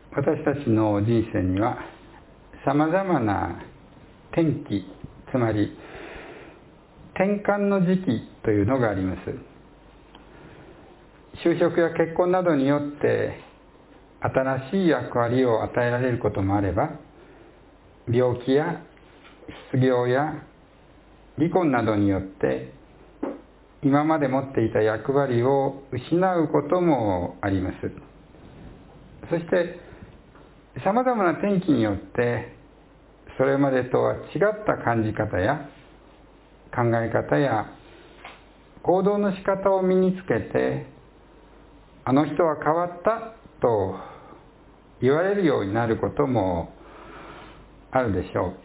私たちの人生にはさまざまな転機、つまり転換の時期というのがあります。就職や結婚などによって新しい役割を与えられることもあれば、病気や失業や離婚などによって今まで持っていた役割を失うこともあります。そしてさまざまな転機によってそれまでとは違った感じ方や考え方や行動の仕方を身につけて、あの人は変わったと言われるようになることもあるでしょう。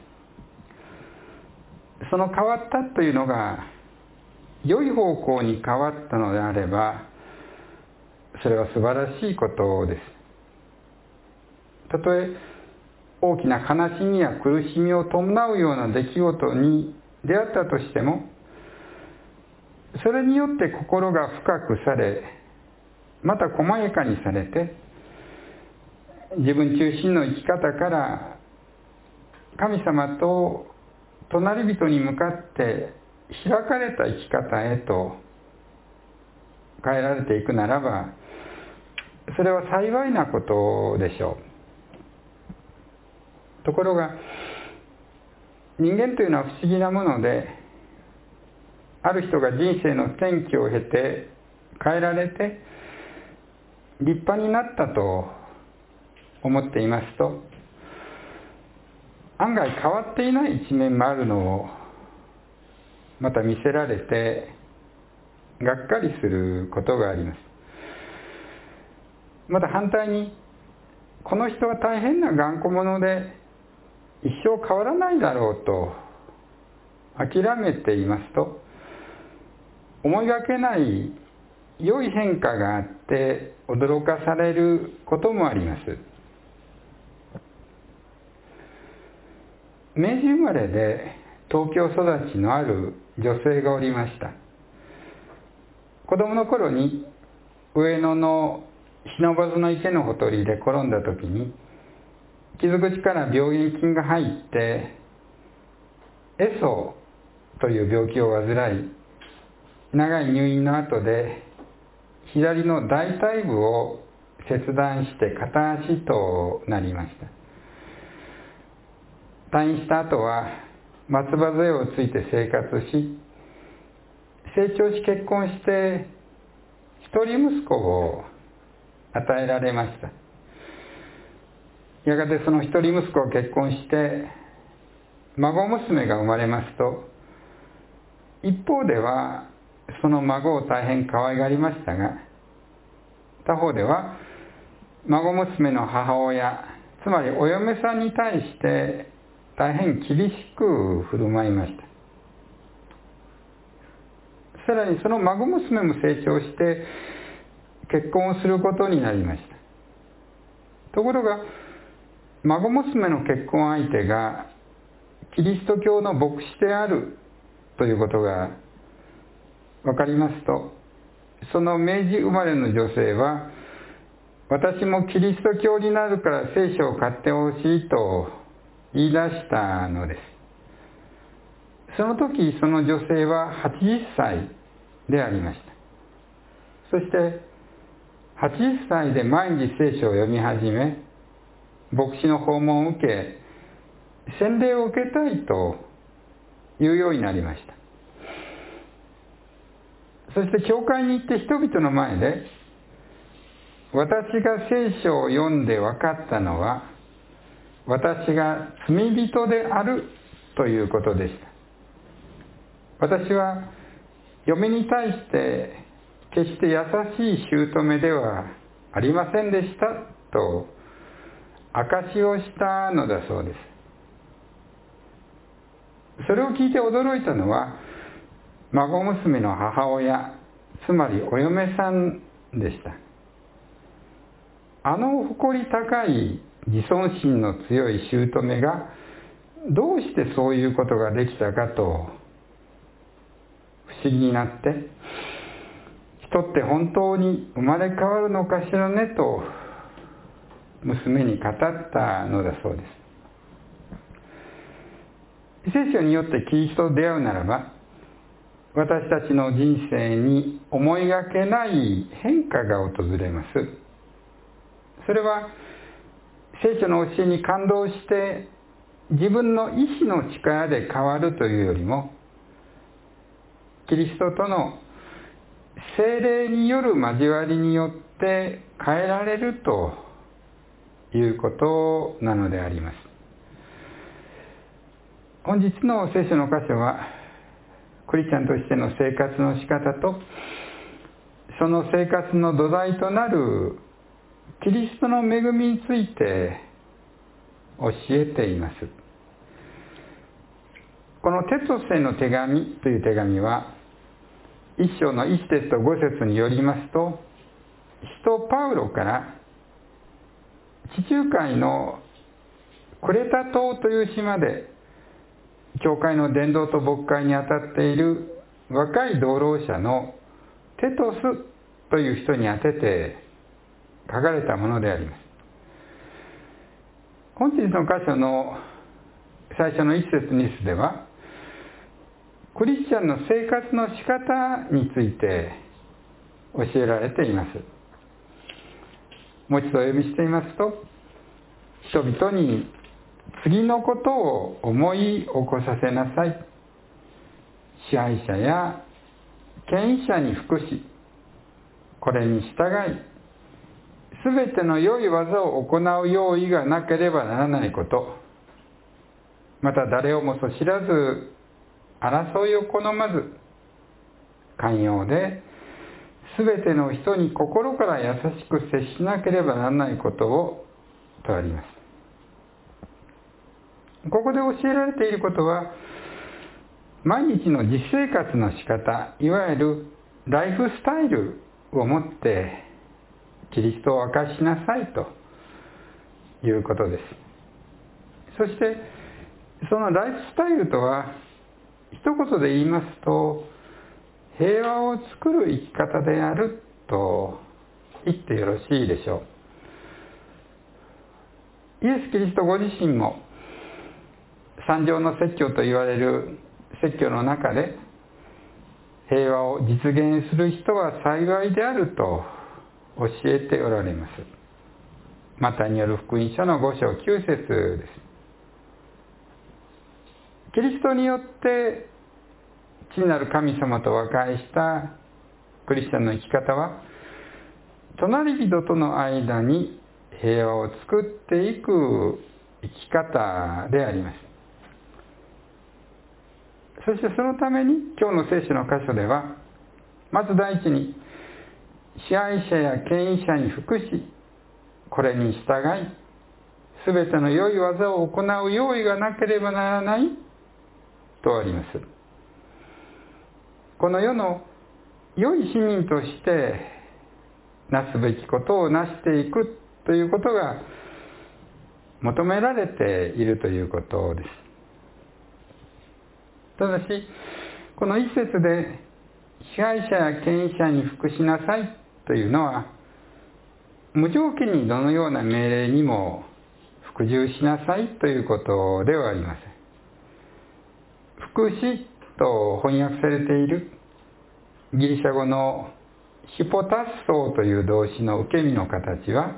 その変わったというのが良い方向に変わったのであれば、それは素晴らしいことです。たとえ大きな悲しみや苦しみを伴うような出来事に出会ったとしても、それによって心が深くされ、また細やかにされて、自分中心の生き方から神様と隣人に向かって開かれた生き方へと変えられていくならば、それは幸いなことでしょう。ところが人間というのは不思議なもので、ある人が人生の転機を経て変えられて立派になったと思っていますと、案外変わっていない一面もあるのをまた見せられてがっかりすることがあります。また反対に、この人は大変な頑固者で一生変わらないだろうと諦めていますと、思いがけない良い変化があって驚かされることもあります。明治生まれで東京育ちのある女性がおりました。子供の頃に上野の不忍池のほとりで転んだ時に、傷口から病原菌が入ってエソという病気を患い、長い入院の後で左の大腿部を切断して片足となりました。退院した後は松葉杖をついて生活し、成長し結婚して一人息子を与えられました。やがてその一人息子を結婚して孫娘が生まれますと、一方ではその孫を大変可愛がりましたが、他方では孫娘の母親、つまりお嫁さんに対して大変厳しく振る舞いました。さらにその孫娘も成長して結婚をすることになりました。ところが孫娘の結婚相手がキリスト教の牧師であるということが分かりますと、その明治生まれの女性は、私もキリスト教になるから聖書を買ってほしいと言い出したのです。その時その女性は80歳でありました。そして80歳で毎日聖書を読み始め、牧師の訪問を受け、洗礼を受けたいというようになりました。そして教会に行って人々の前で、私が聖書を読んで分かったのは、私が罪人であるということでした。私は嫁に対して決して優しい姑ではありませんでしたと証しをしたのだそうです。それを聞いて驚いたのは孫娘の母親、つまりお嫁さんでした。あの誇り高い自尊心の強い姑がどうしてそういうことができたかと不思議になって、人って本当に生まれ変わるのかしらねと娘に語ったのだそうです。聖書によってキリストと出会うならば、私たちの人生に思いがけない変化が訪れます。それは聖書の教えに感動して自分の意志の力で変わるというよりも、キリストとの聖霊による交わりによって変えられるということなのであります。本日の聖書の箇所は、クリスチャンとしての生活の仕方と、その生活の土台となるキリストの恵みについて教えています。このテトスへの手紙という手紙は、1章の1節と5節によりますと、使徒パウロから地中海のクレタ島という島で教会の伝道と牧会に当たっている若い同労者のテトスという人に宛てて書かれたものであります。本日の箇所の最初の1節2節では、クリスチャンの生活の仕方について教えられています。もう一度お読みしてみますと、人々に次のことを思い起こさせなさい。支配者や権威者に服し、これに従い、すべての良い技を行う用意がなければならないこと、また誰をもそ知らず、争いを好まず、寛容で、すべての人に心から優しく接しなければならないことをとあります。ここで教えられていることは、毎日の実生活の仕方、いわゆるライフスタイルをもってキリストを明かしなさいということです。そしてそのライフスタイルとは、一言で言いますと、平和を作る生き方であると言ってよろしいでしょう。イエス・キリストご自身も三条の説教と言われる説教の中で、平和を実現する人は幸いであると教えておられます。マタイによる福音書の5章9節です。キリストによって父なる神様と和解したクリスチャンの生き方は、隣人との間に平和を作っていく生き方であります。そしてそのために今日の聖書の箇所では、まず第一に支配者や権威者に服し、これに従い、すべての良い技を行う用意がなければならないとあります。この世の良い市民としてなすべきことをなしていくということが求められているということです。ただし、この一節で支配者や権威者に服しなさいというのは、無条件にどのような命令にも服従しなさいということではありません。服しと翻訳されているギリシャ語のヒポタッソーという動詞の受け身の形は、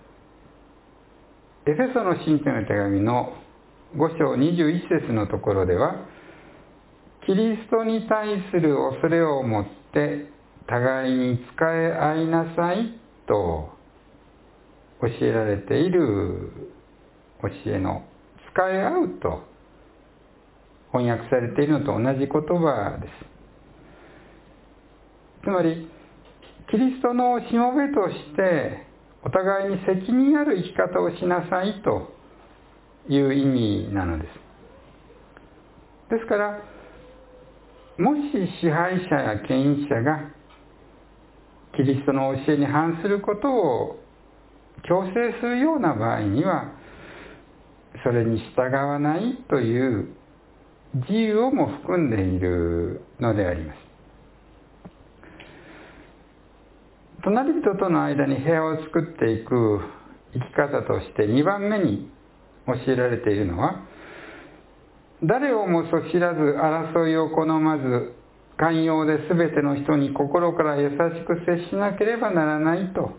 エフェソの信徒の手紙の5章21節のところでは、キリストに対する恐れを持って互いに仕え合いなさいと教えられている教えの仕え合うと翻訳されているのと同じ言葉です。つまり、キリストのしもべとしてお互いに責任ある生き方をしなさいという意味なのです。ですから、もし支配者や権威者がキリストの教えに反することを強制するような場合には、それに従わないという自由をも含んでいるのであります。隣人との間に平和を作っていく生き方として2番目に教えられているのは、誰をもそ知らず争いを好まず寛容で全ての人に心から優しく接しなければならないと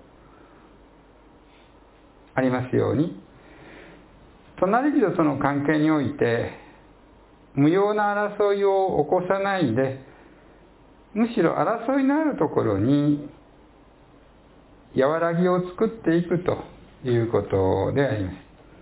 ありますように、隣人との関係において無用な争いを起こさないで、むしろ争いのあるところに和らぎを作っていくということであります。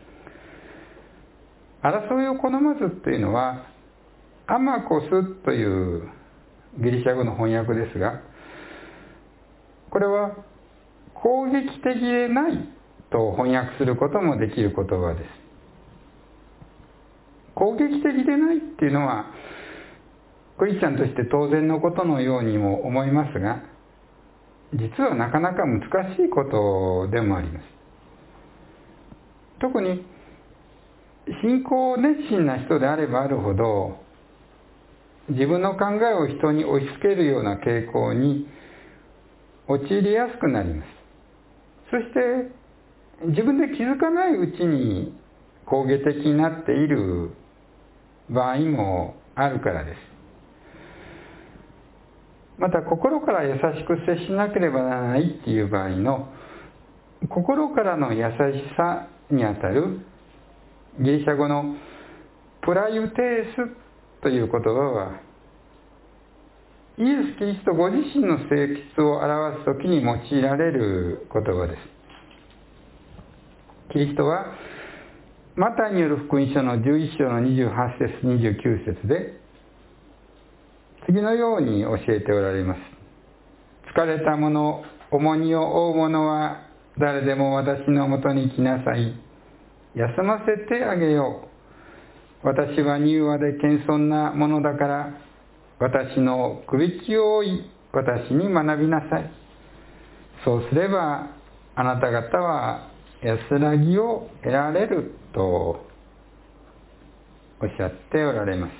争いを好まずというのはアマコスというギリシャ語の翻訳ですが、これは攻撃的でないと翻訳することもできる言葉です。攻撃的でないっていうのはクリスチャンとして当然のことのようにも思いますが、実はなかなか難しいことでもあります。特に信仰熱心な人であればあるほど、自分の考えを人に押し付けるような傾向に陥りやすくなります。そして自分で気づかないうちに攻撃的になっている場合もあるからです。また心から優しく接しなければならないっていう場合の心からの優しさにあたるギリシャ語のプラユテースという言葉は、イエス・キリストご自身の性質を表すときに用いられる言葉です。キリストはマタイによる福音書の11章の28節29節で次のように教えておられます。疲れた者、重荷を負う者は誰でも私のもとに来なさい。休ませてあげよう。私は柔和で謙遜なものだから、私のくびきを負い、私に学びなさい。そうすれば、あなた方は安らぎを得られるとおっしゃっておられます。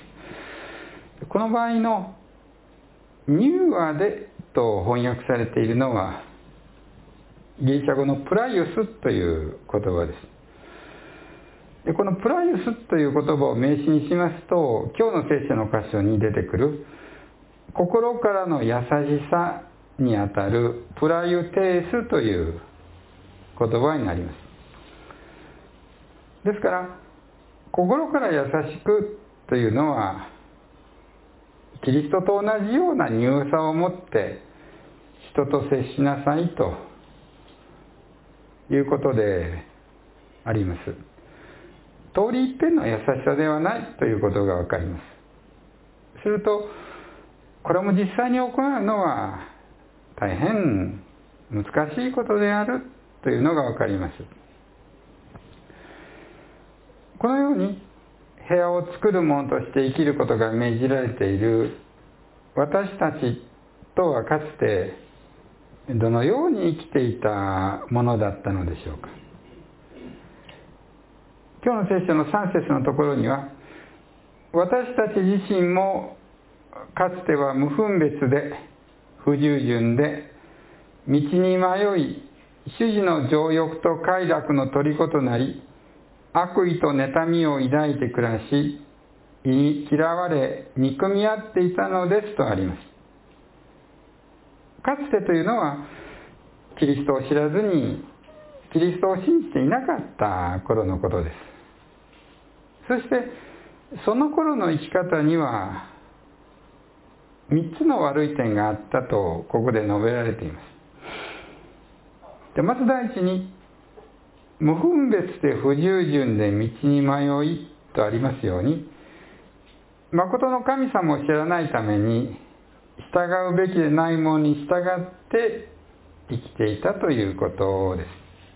この場合の柔和でと翻訳されているのは、ギリシャ語のプライウスという言葉です。でこのプライウスという言葉を名詞にしますと、今日の聖書の箇所に出てくる心からの優しさにあたるプラユテースという言葉になります。ですから心から優しくというのは、キリストと同じような柔さを持って人と接しなさいということであります。通り一遍の優しさではないということがわかります。すると、これも実際に行うのは大変難しいことであるというのがわかります。このように部屋を作る者として生きることが命じられている私たちとはかつてどのように生きていたものだったのでしょうか。今日の聖書の3節のところには、私たち自身もかつては無分別で不従順で道に迷い、主事の情欲と快楽の虜となり、悪意と妬みを抱いて暮らし、胃に嫌われ憎み合っていたのですとあります。かつてというのは、キリストを知らずにキリストを信じていなかった頃のことです。そしてその頃の生き方には3つの悪い点があったとここで述べられています。でまず第一に、無分別で不従順で道に迷いとありますように、誠の神様を知らないために従うべきでないものに従って生きていたということです。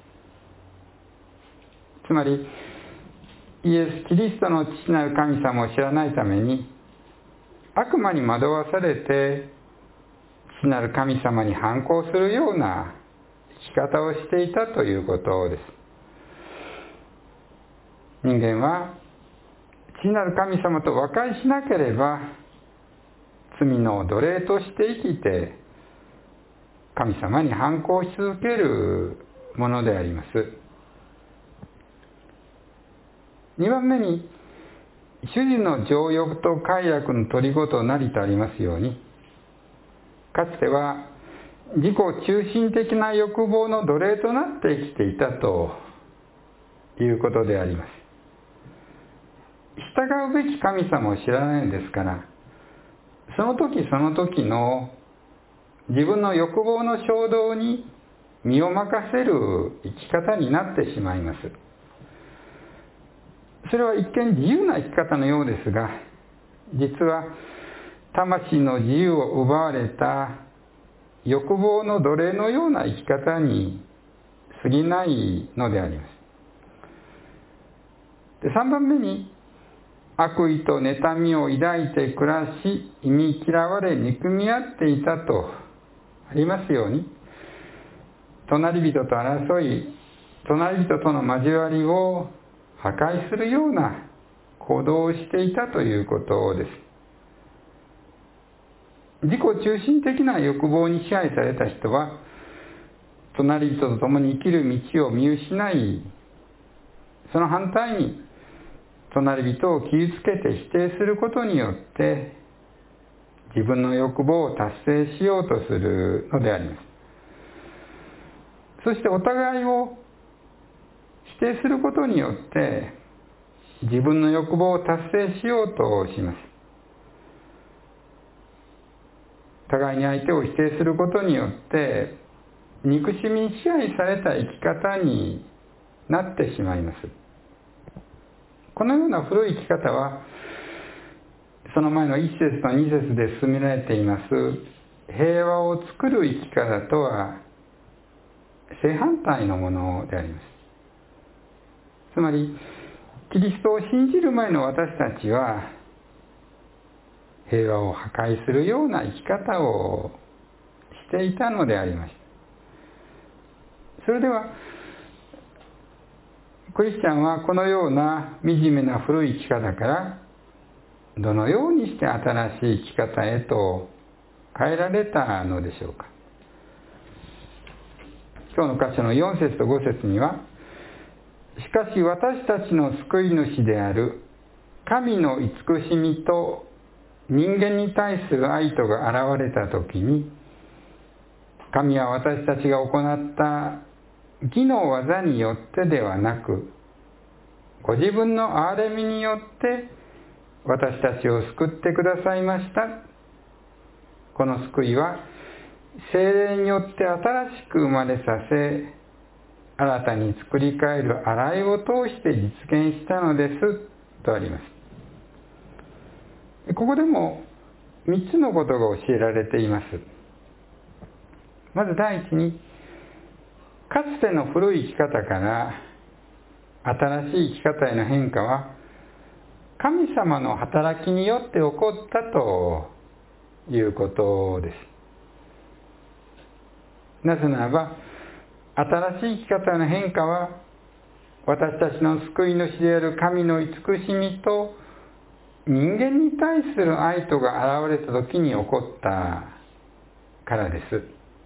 つまりイエス・キリストの父なる神様を知らないために、悪魔に惑わされて父なる神様に反抗するような生き方をしていたということです。人間は父なる神様と和解しなければ罪の奴隷として生きて神様に反抗し続けるものであります。 2番目に、主人の情欲と快楽の虜となりとありますように、かつては自己中心的な欲望の奴隷となって生きていたということであります。従うべき神様を知らないのですから、その時その時の自分の欲望の衝動に身を任せる生き方になってしまいます。それは一見自由な生き方のようですが、実は魂の自由を奪われた欲望の奴隷のような生き方に過ぎないのであります。で、3番目に、悪意と妬みを抱いて暮らし、忌み嫌われ憎み合っていたとありますように、隣人と争い、隣人との交わりを破壊するような行動をしていたということです。自己中心的な欲望に支配された人は、隣人と共に生きる道を見失い、その反対に隣人を傷つけて否定することによって自分の欲望を達成しようとするのであります。そしてお互いを否定することによって自分の欲望を達成しようとします。互いに相手を否定することによって憎しみに支配された生き方になってしまいます。このような古い生き方は、その前の1節と2節で進められています平和を作る生き方とは正反対のものであります。つまり、キリストを信じる前の私たちは平和を破壊するような生き方をしていたのでありました。それではクリスチャンはこのような惨めな古い生き方からどのようにして新しい生き方へと変えられたのでしょうか。今日の箇所の4節と5節には、しかし私たちの救い主である神の慈しみと人間に対する愛とが現れたときに、神は私たちが行った義の技によってではなく、ご自分の憐れみによって私たちを救ってくださいました。この救いは聖霊によって新しく生まれさせ、新たに作り変える洗いを通して実現したのですとあります。ここでも3つのことが教えられています。まず第一に、かつての古い生き方から新しい生き方への変化は神様の働きによって起こったということです。なぜならば、新しい生き方への変化は私たちの救い主である神の慈しみと人間に対する愛とが現れた時に起こったからです。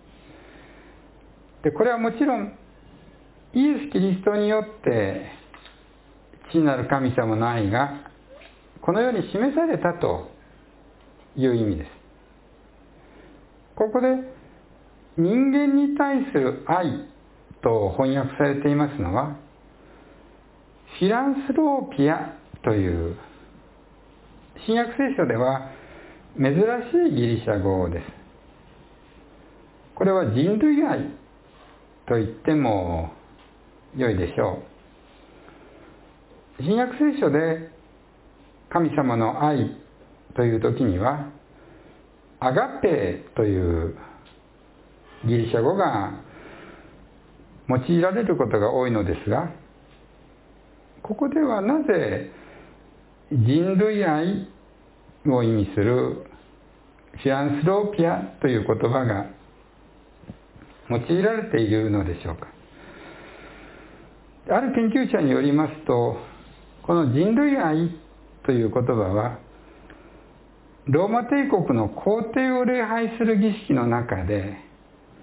で、これはもちろんイエス・キリストによって父なる神様の愛がこのように示されたという意味です。ここで人間に対する愛と翻訳されていますのはフィランスローピアという新約聖書では珍しいギリシャ語です。これは人類愛と言っても良いでしょう。新約聖書で神様の愛という時にはアガペというギリシャ語が用いられることが多いのですが、ここではなぜ人類愛を意味するフィランスローピアという言葉が用いられているのでしょうか。ある研究者によりますと、この人類愛という言葉はローマ帝国の皇帝を礼拝する儀式の中で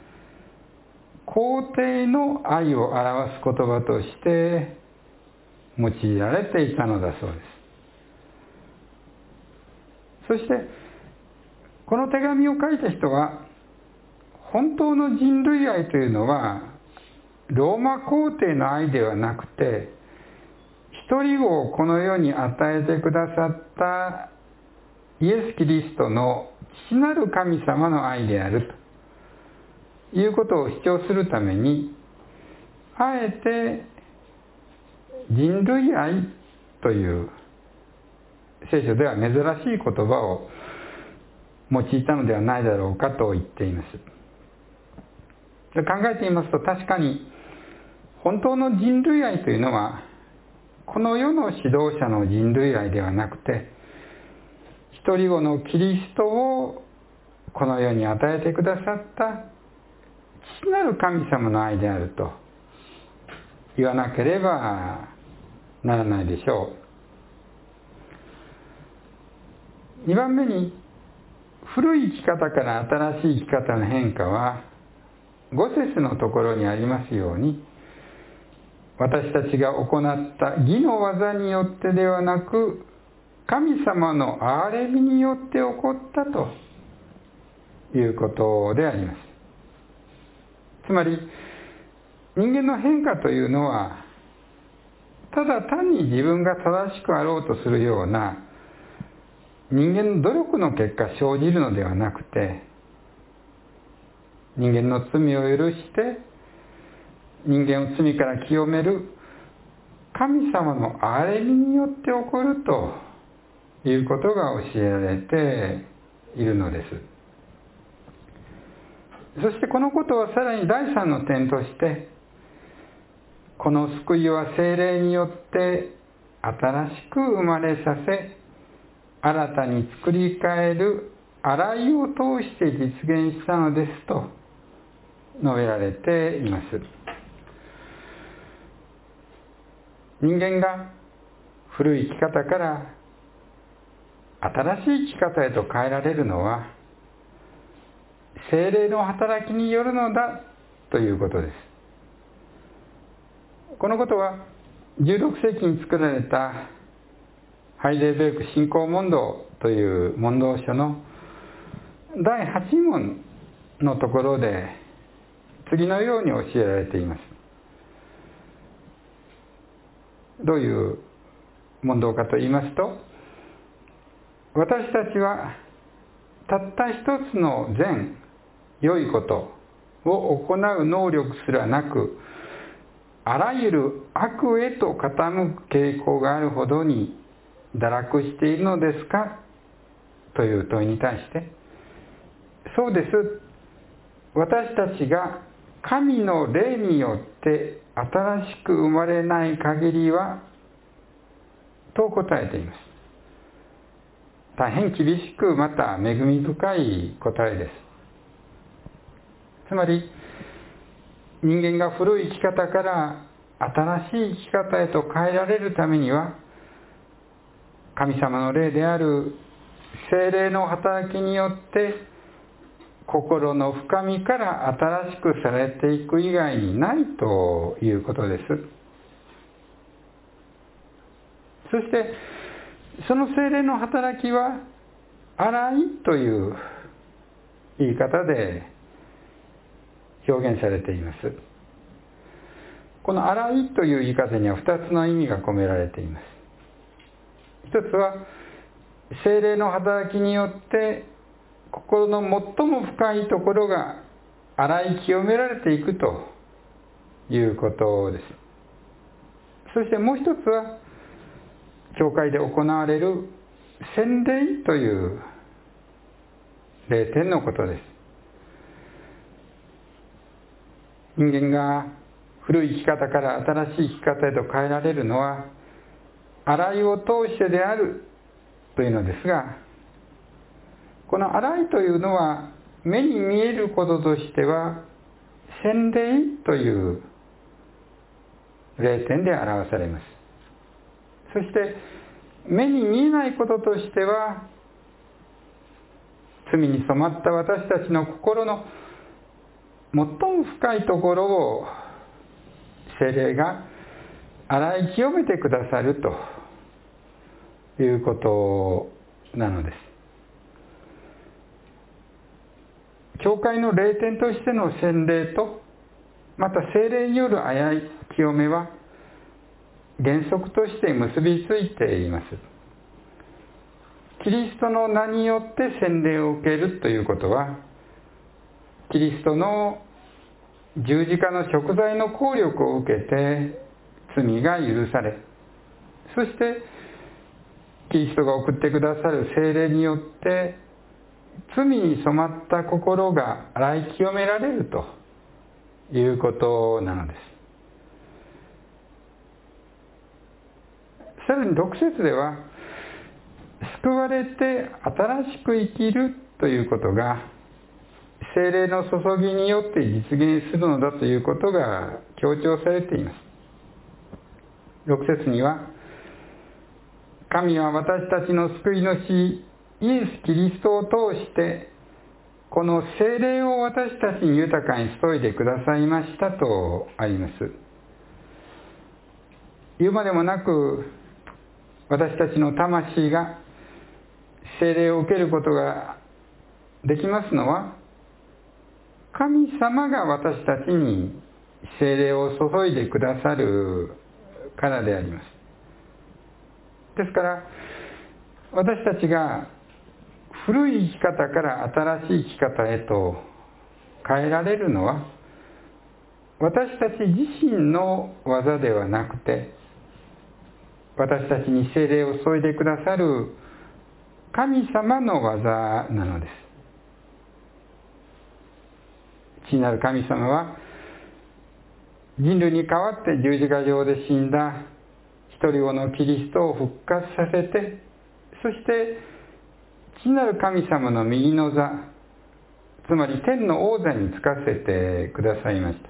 皇帝の愛を表す言葉として用いられていたのだそうです。そしてこの手紙を書いた人は、本当の人類愛というのはローマ皇帝の愛ではなくて、一人子をこの世に与えてくださったイエス・キリストの父なる神様の愛であるということを主張するために、あえて人類愛という聖書では珍しい言葉を用いたのではないだろうかと言っています。考えてみますと、確かに本当の人類愛というのはこの世の指導者の人類愛ではなくて、一人子のキリストをこの世に与えてくださった父なる神様の愛であると言わなければならないでしょう。2番目に、古い生き方から新しい生き方の変化は5節のところにありますように、私たちが行った義の技によってではなく、神様の憐れみによって起こったということであります。つまり人間の変化というのは、ただ単に自分が正しくあろうとするような人間の努力の結果生じるのではなくて、人間の罪を許して人間を罪から清める神様の憐れみによって起こるということが教えられているのです。そしてこのことはさらに第三の点として、この救いは聖霊によって新しく生まれさせ、新たに作り変える洗いを通して実現したのですと述べられています。人間が古い生き方から新しい生き方へと変えられるのは、聖霊の働きによるのだということです。このことは16世紀に作られたハイデルベルク信仰問答という問答書の第8問のところで次のように教えられています。どういう問答かと言いますと、私たちはたった一つの善、良いことを行う能力すらなく、あらゆる悪へと傾く傾向があるほどに堕落しているのですかという問いに対して、そうです。私たちが神の霊によって新しく生まれない限りは、と答えています。大変厳しく、また恵み深い答えです。つまり、人間が古い生き方から新しい生き方へと変えられるためには、神様の霊である聖霊の働きによって心の深みから新しくされていく以外にないということです。そしてその聖霊の働きは洗いという言い方で表現されています。この洗いという言い方には2つの意味が込められています。一つは、聖霊の働きによって心の最も深いところが洗い清められていくということです。そしてもう一つは、教会で行われる洗礼という霊典のことです。人間が古い生き方から新しい生き方へと変えられるのは、洗いを通してであるというのですが、この洗いというのは目に見えることとしては洗礼という霊典で表されます。そして目に見えないこととしては、罪に染まった私たちの心の最も深いところを聖霊が洗い清めてくださるということなのです。教会の霊典としての洗礼と、また聖霊による洗い清めは原則として結びついています。キリストの名によって洗礼を受けるということは、キリストの十字架の贖罪の効力を受けて罪が許され、そしてキリストが送ってくださる聖霊によって罪に染まった心が洗い清められるということなのです。さらに6節では、救われて新しく生きるということが聖霊の注ぎによって実現するのだということが強調されています。6節には、神は私たちの救い主イエス・キリストを通してこの聖霊を私たちに豊かに注いでくださいましたとあります。言うまでもなく、私たちの魂が聖霊を受けることができますのは、神様が私たちに聖霊を注いでくださるからであります。ですから、私たちが古い生き方から新しい生き方へと変えられるのは、私たち自身の技ではなくて、私たちに聖霊を注いでくださる神様の技なのです。父なる神様は、人類に代わって十字架上で死んだ一人子のキリストを復活させて、そして父なる神様の右の座、つまり天の王座につかせてくださいました。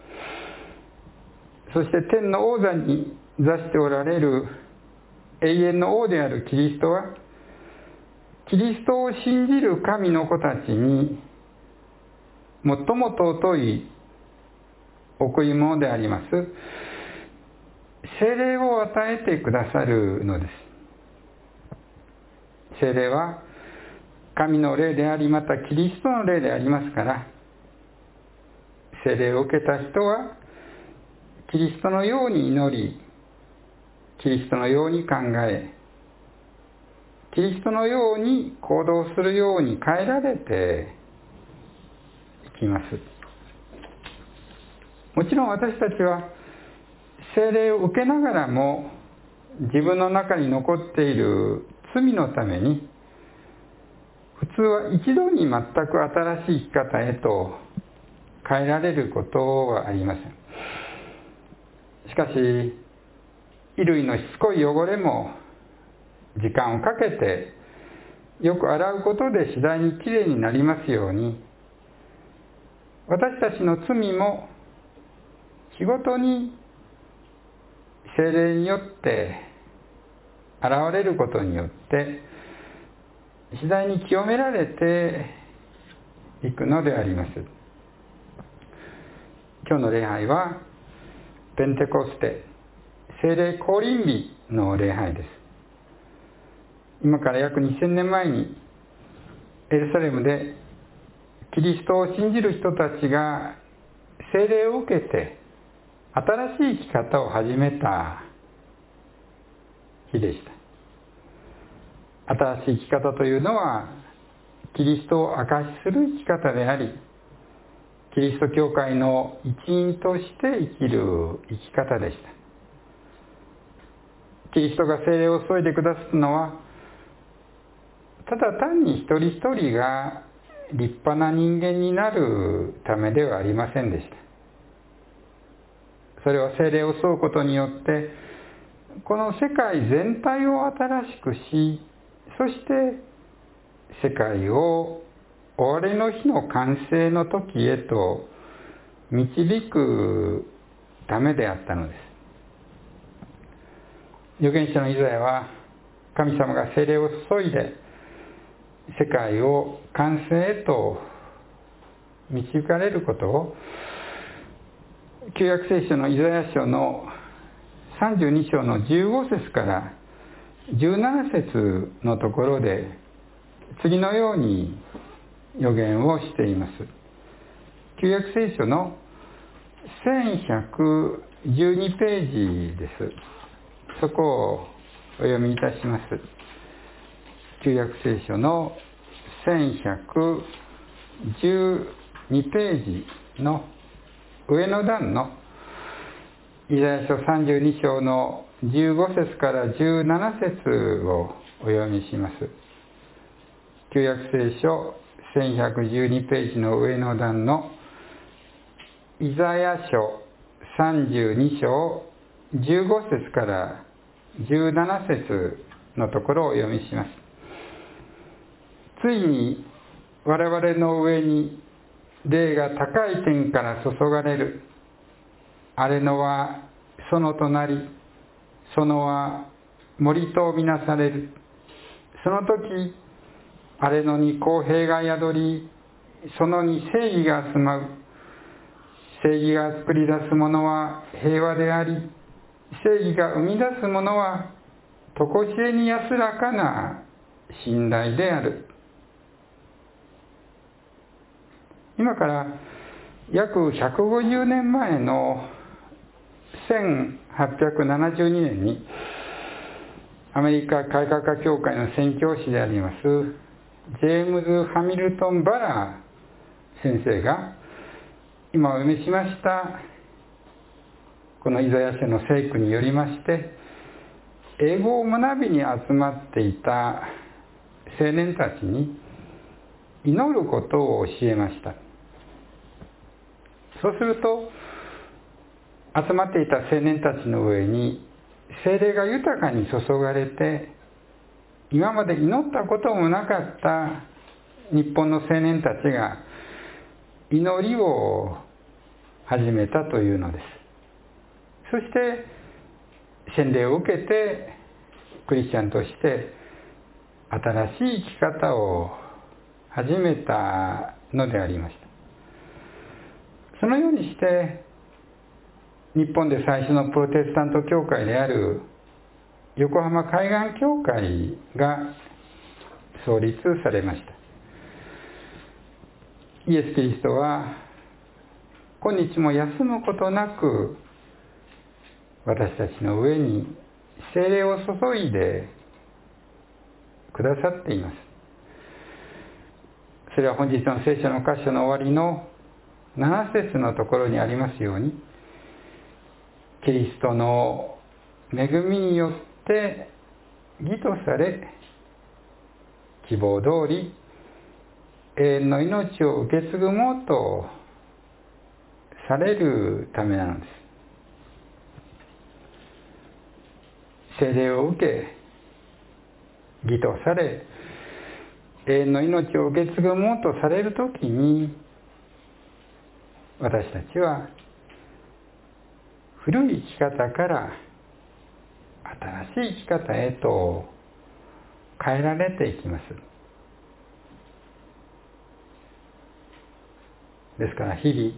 そして天の王座に座しておられる永遠の王であるキリストは、キリストを信じる神の子たちに最も尊い贈り物であります聖霊を与えてくださるのです。聖霊は神の霊であり、またキリストの霊でありますから、聖霊を受けた人はキリストのように祈り、キリストのように考え、キリストのように行動するように変えられていきます。もちろん私たちは聖霊を受けながらも、自分の中に残っている罪のために、普通は一度に全く新しい生き方へと変えられることはありません。しかし、衣類のしつこい汚れも時間をかけてよく洗うことで次第にきれいになりますように、私たちの罪も日ごとに聖霊によって現れることによって次第に清められていくのであります。今日の礼拝はペンテコステ聖霊降臨日の礼拝です。今から約2000年前にエルサレムでキリストを信じる人たちが聖霊を受けて新しい生き方を始めた日でした。新しい生き方というのはキリストを証しする生き方であり、キリスト教会の一員として生きる生き方でした。キリストが聖霊を注いでくださるのは、ただ単に一人一人が立派な人間になるためではありませんでした。それは聖霊を注ぐことによってこの世界全体を新しくし、そして世界を終わりの日の完成の時へと導くためであったのです。預言者のイザヤは、神様が聖霊を注いで世界を完成へと導かれることを、旧約聖書のイザヤ書の 32章の15節から17節のところで次のように予言をしています。旧約聖書の1112ページです。そこをお読みいたします。旧約聖書の1112ページの上の段のイザヤ書32章の15節から17節をお読みします。旧約聖書1112ページの上の段のイザヤ書32章15節から17節のところをお読みします。ついに我々の上に霊が高い天から注がれる。荒れ野は園となり、園は森とみなされる。その時、荒れ野に公平が宿り、園に正義が住まう。正義が作り出すものは平和であり、正義が生み出すものは常しえに安らかな信頼である。今から約150年前の1872年にアメリカ改革家協会の宣教師でありますジェームズ・ハミルトン・バラー先生が今お読みしましたこのイザヤ書の聖句によりまして英語を学びに集まっていた青年たちに祈ることを教えました。そうすると集まっていた青年たちの上に聖霊が豊かに注がれて今まで祈ったこともなかった日本の青年たちが祈りを始めたというのです。そして洗礼を受けてクリスチャンとして新しい生き方を始めたのでありました。そのようにして日本で最初のプロテスタント教会である横浜海岸教会が創立されました。イエス・キリストは今日も休むことなく私たちの上に聖霊を注いでくださっています。それは本日の聖書の箇所の終わりの7節のところにありますようにキリストの恵みによって義とされ希望通り永遠の命を受け継ぐものとされるためなのです。聖霊を受け義とされ永遠の命を受け継ぐものとされるときに私たちは古い生き方から新しい生き方へと変えられていきます。ですから日々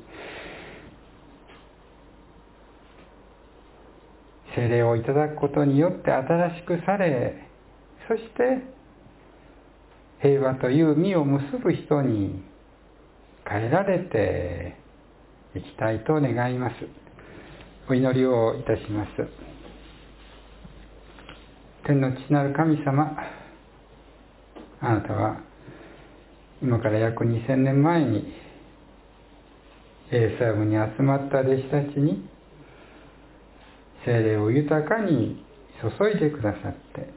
聖霊をいただくことによって新しくされ、そして平和という実を結ぶ人に変えられていきたいと願います。お祈りをいたします。天の父なる神様、あなたは今から約2000年前にエルサレムに集まった弟子たちに聖霊を豊かに注いでくださって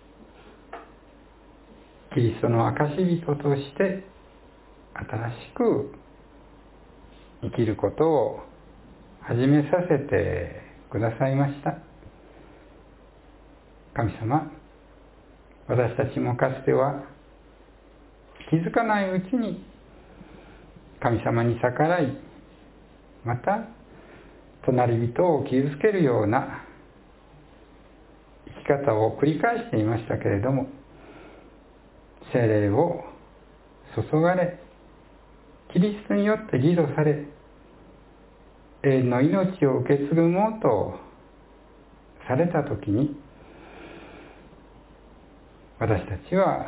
キリストの証人として新しく生きることを始めさせてくださいました。神様、私たちもかつては気づかないうちに神様に逆らい、また隣人を傷つけるような生き方を繰り返していましたけれども、聖霊を注がれ、キリストによって義とされ、永遠の命を受け継ぐものとされたときに、私たちは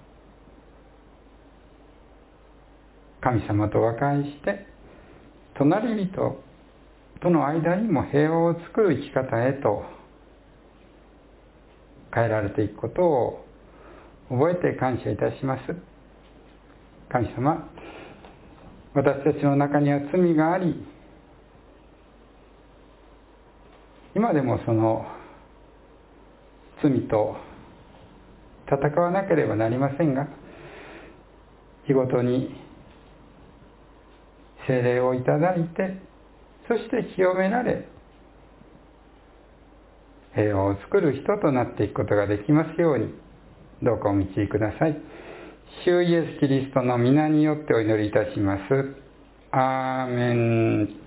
神様と和解して、隣人との間にも平和を作る生き方へと変えられていくことを覚えて感謝いたします。神様、私たちの中には罪があり、今でもその罪と戦わなければなりませんが、日ごとに聖霊をいただいて、そして清められ、平和を作る人となっていくことができますように、どうかお導きください。主イエス・キリストの皆によってお祈りいたします。アーメン。